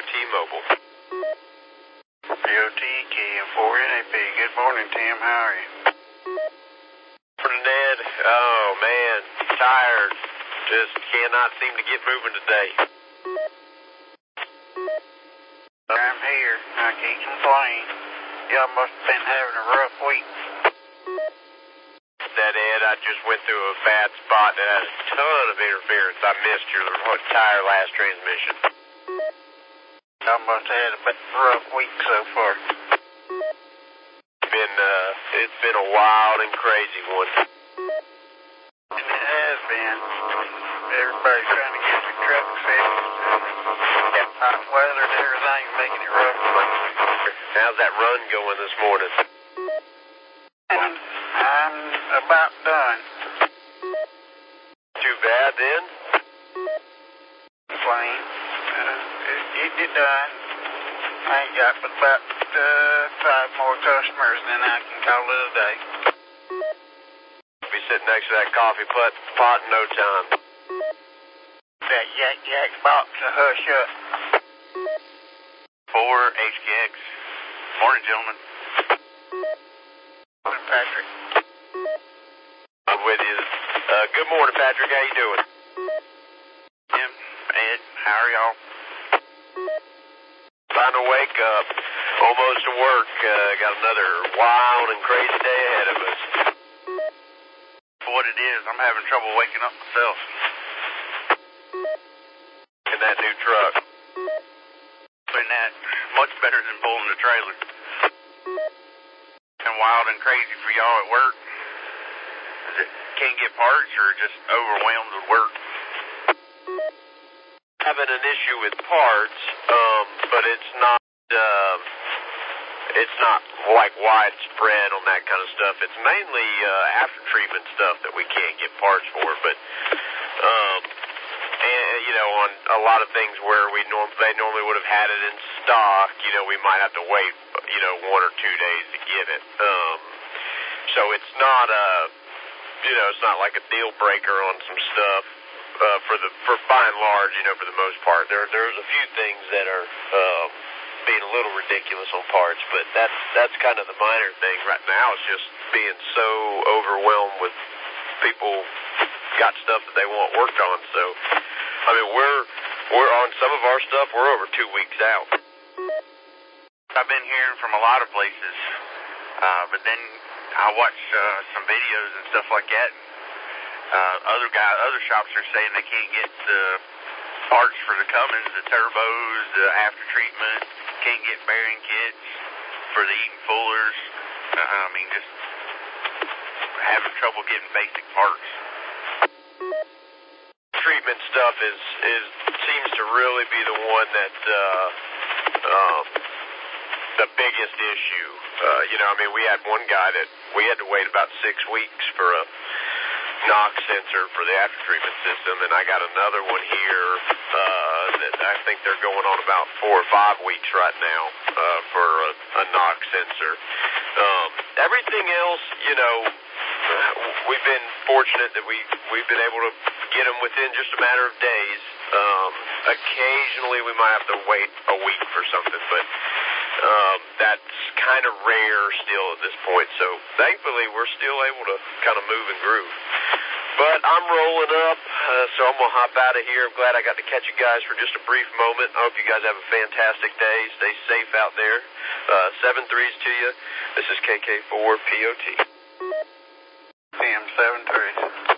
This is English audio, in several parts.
Mobile. POT, KM4NAP. Good morning, Tim. How are you? Morning, Ned. Oh, man. Tired. Just cannot seem to get moving today. I'm here. I can't complain. Y'all must have been having a rough week. That, Ed, I just went through a bad spot that had a ton of interference. I missed your entire last transmission. Y'all must have had a rough week so far. It's been a wild and crazy one. And it has been. Everybody's trying to get their truck fixed. Hot weather and everything making it rough. How's that run going this morning? I'm about done. Too bad then? Plain. It done. I ain't got but about 5 more customers, then I can call it a day. Be sitting next to that coffee pot in no time. That Yak box to hush up. 4 HKX. Morning, gentlemen. Morning, Patrick. I'm with you. Good morning, Patrick. How you doing? Tim, Ed, how are y'all? Trying to wake up. Almost to work. Got another wild and crazy day ahead of us. What it is, I'm having trouble waking up myself. In that new truck. But that much better than pulling the trailer. And wild and crazy for y'all at work. Is it can't get parts or just overwhelmed with work? Having an issue with parts, but it's not like widespread on that kind of stuff. It's mainly after treatment stuff that we can't get parts for, but and you know, on a lot of things where they normally would have had it in stock, you know, we might have to wait, you know, 1 or 2 days to get it. So it's not it's not like a deal breaker on some stuff. For by and large, you know, for the most part, there's a few things that are being a little ridiculous on parts, but that's kind of the minor thing right now. It's just being so overwhelmed with people got stuff that they want worked on. So, I mean, we're on some of our stuff. We're over 2 weeks out. I've been hearing from a lot of places, but then I watched some videos and stuff like that. Other shops are saying they can't get the parts for the Cummins, the turbos, the after treatment, can't get bearing kits for the Eaton Fullers. I mean, just having trouble getting basic parts. Treatment stuff seems to really be the one that the biggest issue. You know, I mean, we had one guy that we had to wait about 6 weeks for a NOx sensor for the after treatment system, and I got another one here that I think they're going on about 4 or 5 weeks right now for a NOx sensor. Everything else, you know, we've been fortunate that we've been able to get them within just a matter of days. Occasionally we might have to wait a week for something, but that's kind of rare still at this point. So thankfully we're still able to kind of move and groove. But I'm rolling up, so I'm going to hop out of here. I'm glad I got to catch you guys for just a brief moment. I hope you guys have a fantastic day. Stay safe out there. 7-3s to you. This is KK4 POT. Tim, 7-3.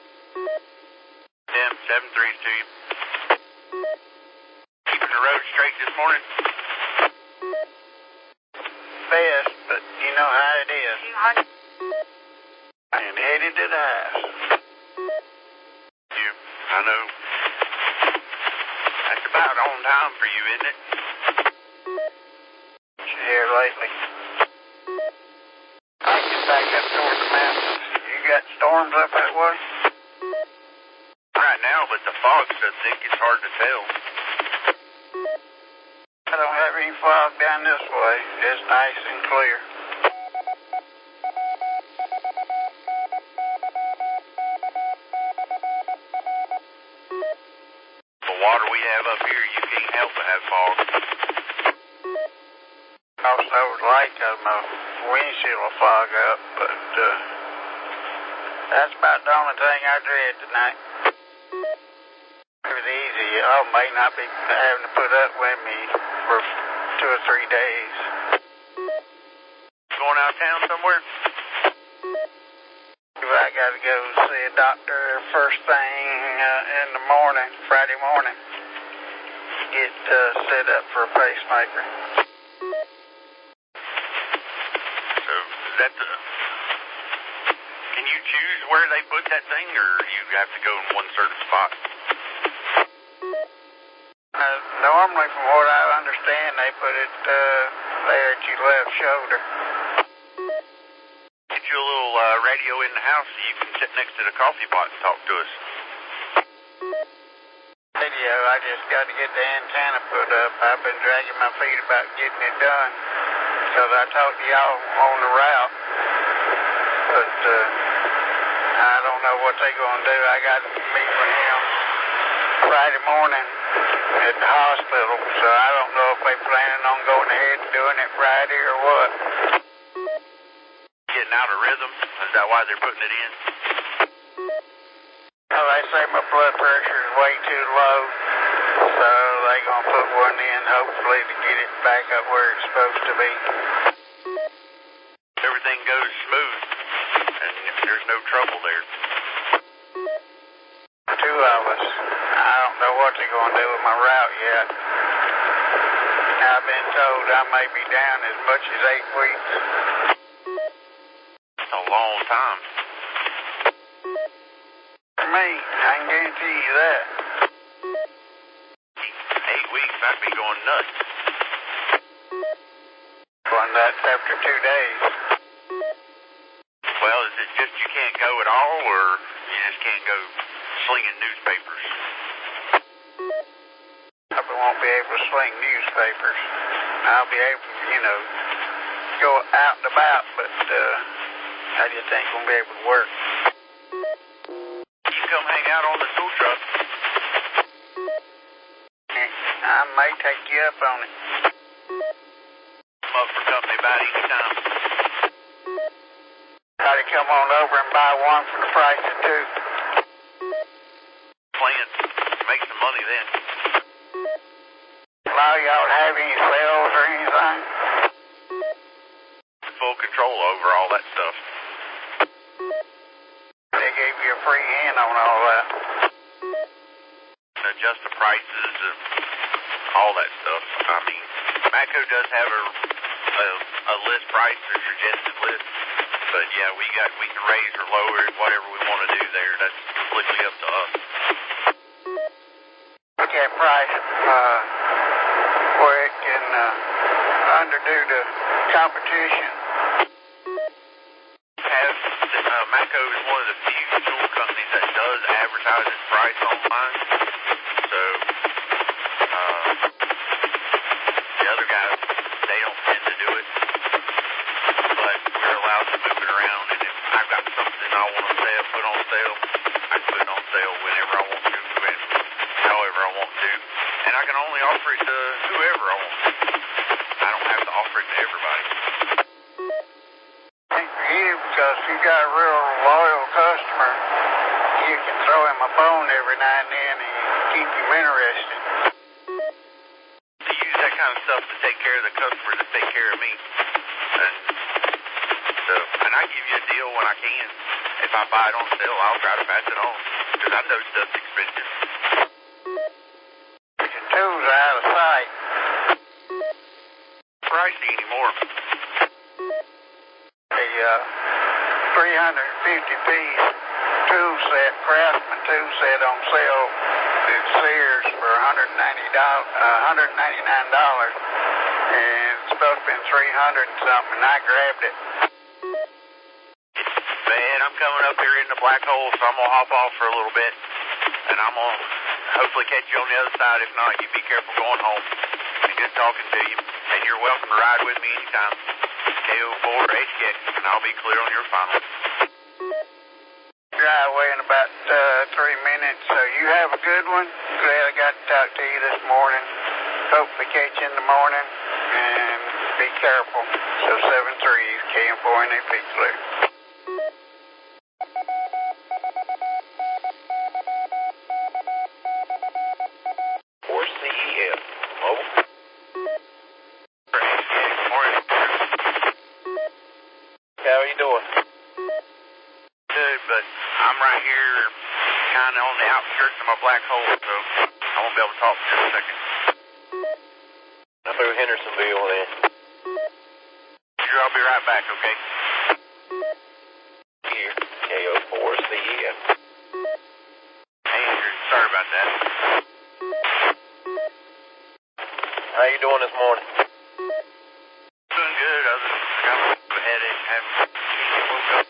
Tim, 7-3s to you. Keeping the road straight this morning? Best, but you know how it is. And headed to the house. I know. That's about on time for you, isn't it? Here lately. I get back up toward the mountains. You got storms up that way? Right now, but the fog's so thick it's hard to tell. I don't have any fog down this way. It's nice and clear. water we have up here, you can't help but have fog. Also, I would like my windshield will fog up, but that's about the only thing I dread tonight. It was easy. Y'all may not be having to put up with me for 2 or 3 days. Going out of town somewhere? I got to go see a doctor first thing in the morning, Friday morning. Get set up for a pacemaker. So, is that the... Can you choose where they put that thing, or you have to go in one certain spot? Normally, from what I understand, they put it there at your left shoulder. Get you a little radio in the house so you can sit next to the coffee pot and talk to us. Radio, I just got to get the antenna put up. I've been dragging my feet about getting it done because I talked to y'all on the route, but I don't know what they're going to do. I got to meet with him Friday morning at the hospital, so I don't know if they're planning on going ahead and doing it Friday or what. Getting out of rhythm? Is that why they're putting it in? Well, they say my blood pressure is way too low, so they're going to put one in, hopefully, to get it back up where it's supposed to be. Everything goes smooth, and there's no trouble there. 2 of us. I don't know what they're going to do with my route yet. I've been told I may be down as much as 8 weeks. That's a long time. For me, I can guarantee you that. 8 weeks, I'd be going nuts. Going nuts after 2 days. Well, is it just you can't go at all, or you just can't go slinging newspapers? I won't be able to sling newspapers. I'll be able to, go out and about, but I just ain't going to be able to work. You come hang out on the tool truck. I may take you up on it. I'm up for company about any time. Try to come on over and buy one for the price of 2. Plan. Make some money then. Allow y'all to have any sales or anything? Full control over all that stuff. They gave you a free hand on all that. Adjust the prices and all that stuff. I mean, Matco does have a list price or suggested list, but yeah, we can raise or lower it, whatever we want to do there. That's completely up to us. Look at price where it can underdo the competition. Matco is one of the few tool companies that does advertise its price online. So, the other guys, they don't tend to do it. But we're allowed to move it around, and if I've got something I want to put on sale, I can put it on sale whenever I want to, and however I want to. And I can only offer it to whoever I want to. I don't have to offer it to everybody. Because you got a real loyal customer, you can throw him a bone every now and then and keep him interested. To use that kind of stuff to take care of the customers that take care of me. And I give you a deal when I can. If I buy it on sale, I'll try to pass it on, because I know stuff's expensive. The tools are out of sight. Pricey anymore. The 350-piece tool set, Craftsman tool set on sale at Sears for $199, and it's supposed to be $300 and something, and I grabbed it. Man, I'm coming up here in the black hole, so I'm going to hop off for a little bit, and I'm going to hopefully catch you on the other side. If not, you be careful going home. It's good talking to you, and you're welcome to ride with me anytime. KO4HX, and I'll be clear on your final. Drive away in about 3 minutes, so you have have a good one. Glad I got to talk to you this morning. Hopefully catch you in the morning. And be careful. So 7-3 is KM4NA Peak Blue. CEF. Mobile. How are you doing? Good, but I'm right here kind of on the outskirts of my black hole, so I won't be able to talk for just a second. I'm through Hendersonville then. Sure, I'll be right back, okay? Here, KO4CEF. Hey, Andrew, sorry about that. How you doing this morning? Doing good, other than I got a little bit of a headache, haven't woke up.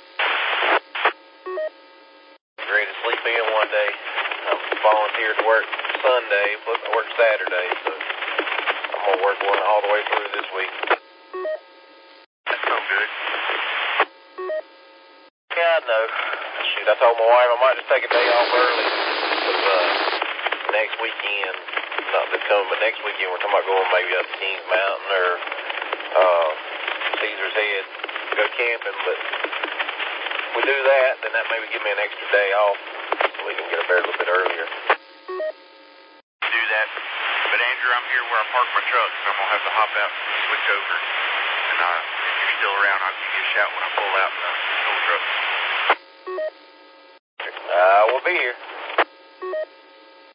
Ready to sleep in one day. I'm volunteered to work Sunday, plus I work Saturday, so I'm going to work one all the way through this week. That's no good. Yeah, I know. Shoot, I told my wife I might just take a day off early, because next weekend, not this coming, but next weekend we're talking about going maybe up to Kings Mountain or Caesar's Head, go camping, but if we do that, then that maybe give me an extra day off so we can get up there a little bit earlier. Do that. But Andrew, I'm here where I park my truck, so I'm going to have to hop out and switch over. And if you're still around, I'll give you a shout when I pull out the old truck. We'll be here.